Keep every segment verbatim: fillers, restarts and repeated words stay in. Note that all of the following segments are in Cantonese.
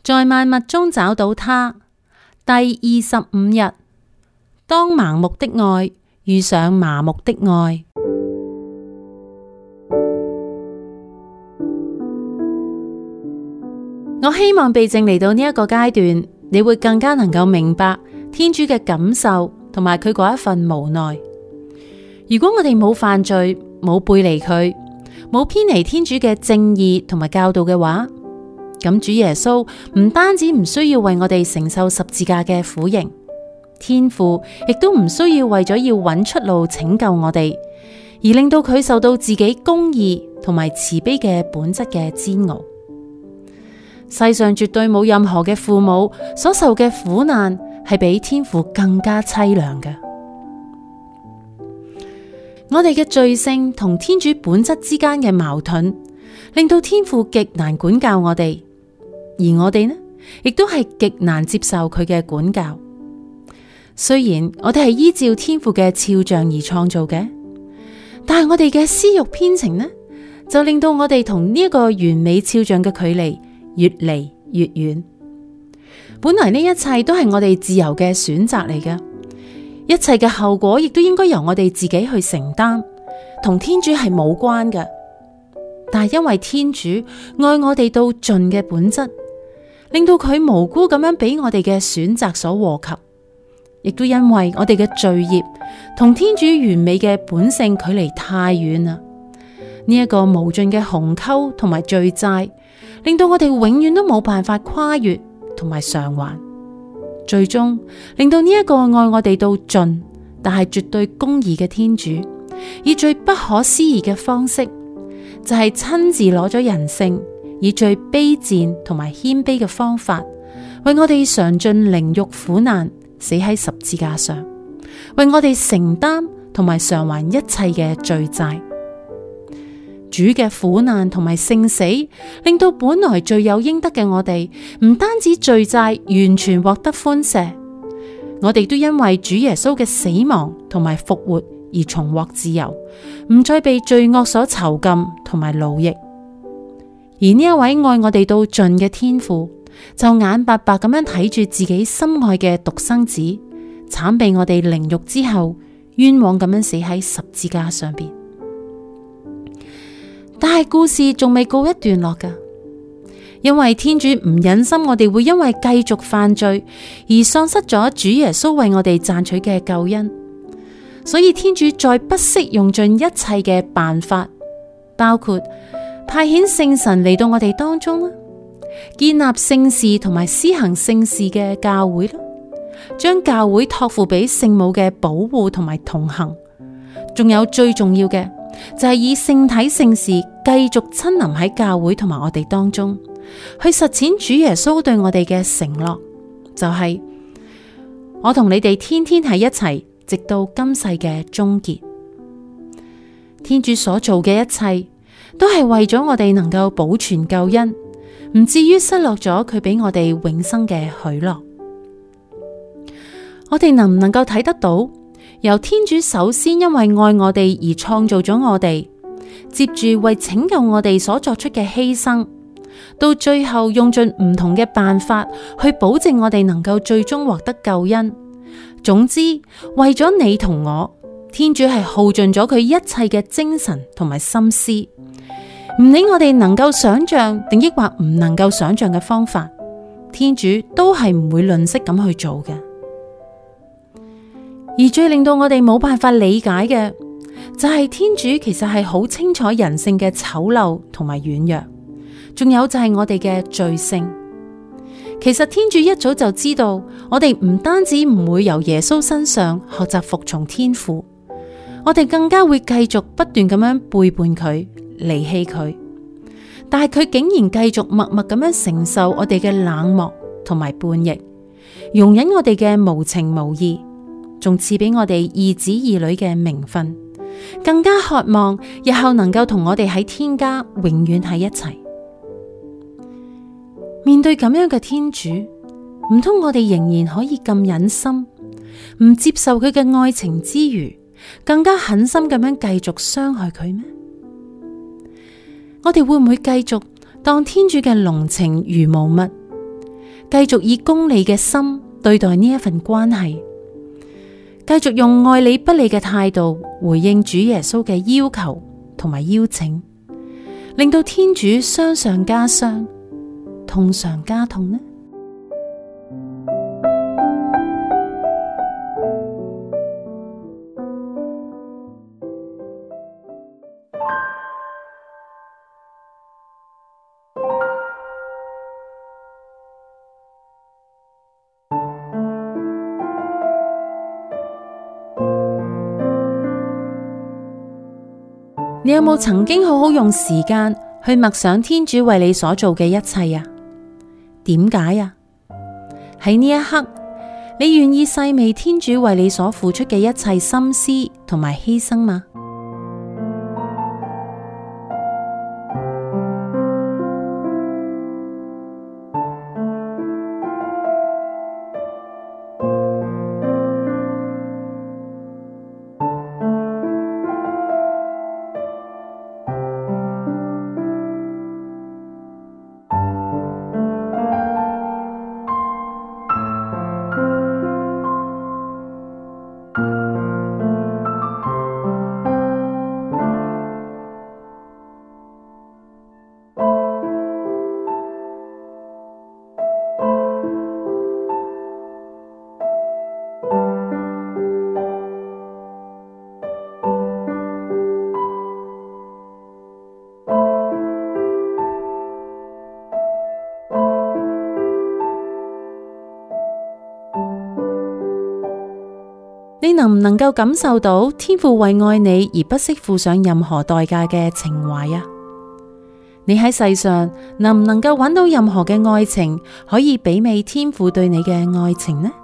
在萬物中找到他。第二十五日，當盲目的愛遇上麻木的愛。我希望避靜嚟到呢一個階段，你會更加能夠明白天主嘅感受同埋佢嗰一份無奈。如果我哋冇犯罪，冇背離佢，冇偏離天主嘅正義同埋教導嘅話，咁主耶穌唔單止唔需要為我哋承受十字架嘅苦刑，天父亦都唔需要為咗要揾出路拯救我哋，而令到佢受到自己公義同埋慈悲嘅本質嘅煎熬。世上絕對冇任何嘅父母所受嘅苦難係比天父更加淒涼嘅。我哋嘅罪性同天主本質之間嘅矛盾，令到天父極難管教我哋，而我哋呢，亦都係極難接受佢嘅管教。雖然我哋係依照天父嘅肖像而創造嘅，但係我哋嘅私欲偏情呢，就令到我哋同呢一個完美肖像嘅距離越嚟越遠。本來呢一切都係我哋自由嘅選擇嚟嘅，一切嘅後果亦都應該由我哋自己去承擔，同天主係冇關嘅。但係因為天主愛我哋到盡嘅本質，令到佢無辜咁樣俾我哋嘅選擇所禍及，亦都因為我哋嘅罪孽同天主完美嘅本性距離太遠啦。呢一個無盡嘅鴻溝同埋罪債，令到我哋永遠都冇辦法跨越同埋償還，最終令到呢一個愛我哋到盡，但係絕對公義嘅天主，以最不可思議嘅方式，就係親自攞咗人性，以最卑賤同埋謙卑嘅方法，為我哋嘗盡靈慾苦難，死喺十字架上，為我哋承擔同埋償還一切嘅罪債。主嘅苦難同埋聖死，令到本來罪有應得嘅我哋，唔單止罪債完全獲得寬赦，我哋都因為主耶穌嘅死亡同埋復活而重獲自由，唔再被罪惡所囚禁同埋奴役。而呢一位愛我哋到盡嘅天父，就眼白白咁樣睇住自己心愛嘅獨生子，慘被我哋凌辱之後，冤枉咁樣死喺十字架上邊。但係故事仲未告一段落㗎，因為天主唔忍心我哋會因為繼續犯罪而喪失咗主耶穌為我哋賺取嘅救恩，所以天主再不惜用盡一切嘅辦法，包括派遣聖神嚟到我哋當中啦，建立聖事同埋施行聖事嘅教會啦，將教會託付俾聖母嘅保護同埋同行，仲有最重要嘅，就係以聖體聖事繼續親臨喺教會同埋我哋當中，去實踐主耶穌對我哋嘅承諾，就係、是、我同你哋天天喺一齊，直到今世嘅終結。天主所做嘅一切，都係為咗我哋能夠保存救恩，唔至於失落咗佢俾我哋永生嘅許諾。我哋能唔能夠睇得到，由天主首先因為愛我哋而創造咗我哋，接住為拯救我哋所作出嘅犧牲，到最後用盡唔同嘅辦法去保證我哋能夠最終獲得救恩。總之，為咗你同我，天主係耗盡咗佢一切嘅精神同埋心思，唔理我哋能夠想象定抑或唔能夠想象嘅方法，天主都係唔會吝嗇咁去做嘅。而最令到我哋冇辦法理解嘅，就係天主其實係好清楚人性嘅醜陋同埋軟弱，仲有就係我哋嘅罪性。其實天主一早就知道，我哋唔單止唔會由耶穌身上學習服從天父，我哋更加會繼續不斷咁樣背叛佢、離棄佢。但係佢竟然繼續默默咁樣承受我哋嘅冷漠同埋叛逆，容忍我哋嘅無情無義，仲賜俾我哋義子義女嘅名分，更加渴望日後能夠同我哋喺天家永遠喺一齊。面對咁樣嘅天主，唔通我哋仍然可以咁忍心，唔接受佢嘅愛情之餘，更加狠心咁樣繼續傷害佢咩？我哋會唔會繼續當天主嘅濃情如無物， 繼續以公理嘅心對待呢一份關係，繼續用愛理不理嘅態度回應主耶穌嘅要求同埋邀請，令到天主傷上加傷，痛上加痛呢？你有冇曾經好好用時間去默想天主為你所做嘅一切啊？點解啊？喺呢一刻，你願意細味天主為你所付出嘅一切心思同埋犧牲嗎？你能唔能夠感受到天父為愛你而不惜付上任何代價嘅情懷啊？你喺世上能唔能夠揾到任何嘅愛情可以媲美天父對你嘅愛情呢？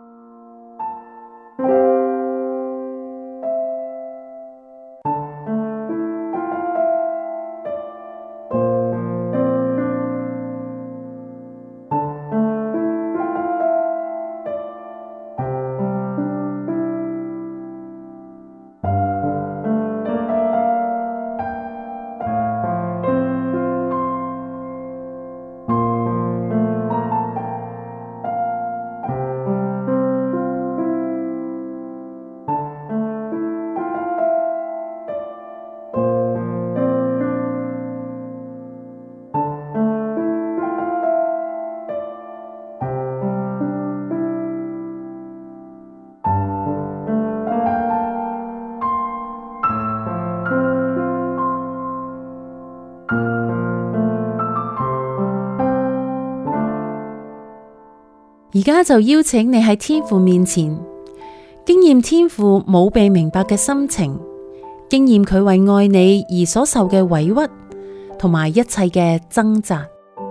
而家就邀請你喺天父面前，經驗天父冇被明白嘅心情，經驗佢為愛你而所受嘅委屈，同埋一切嘅掙扎。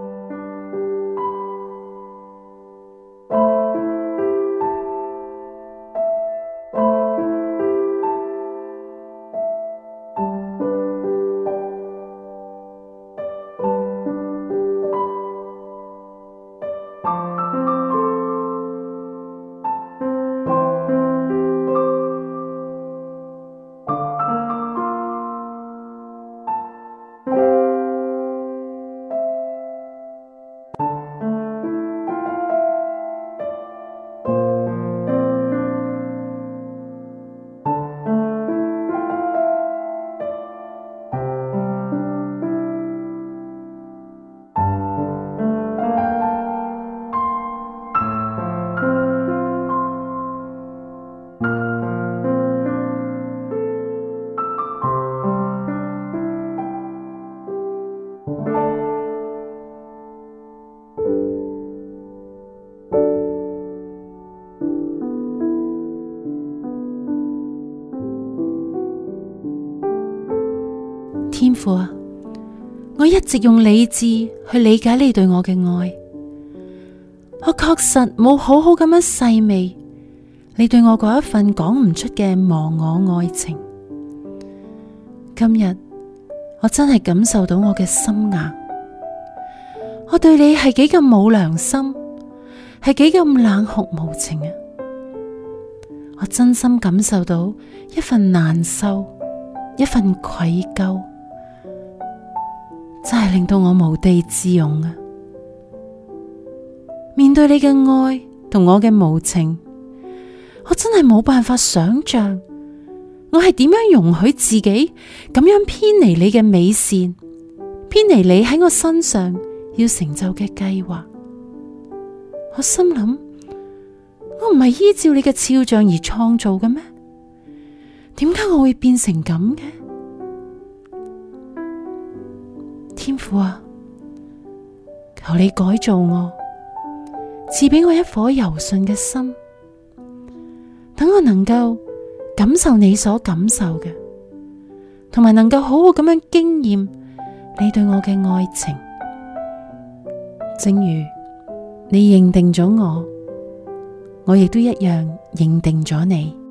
天父啊，我一直用理智去理解你對我嘅愛，我確實冇好好咁樣細味你對我嗰一份講唔出嘅忘我愛情。今日我真係感受到我嘅心硬，我對你係幾咁冇良心，係幾咁冷酷無情啊！我真心感受到一份難受，一份愧疚，真係令到我無地自容啊！ 面對你嘅愛同我嘅無情，我真係冇辦法想象我係點樣容許自己咁樣偏離你嘅美善，偏離你喺我身上要成就嘅計劃。我心諗，我唔係依照你嘅肖像而創造嘅咩？點解我會變成咁嘅？天父啊，求你改造我，賜俾我一顆柔順嘅心，等我能夠感受你所感受嘅，同埋能夠好好咁樣經驗你對我嘅愛情。正如你認定咗我，我亦都一樣認定咗你。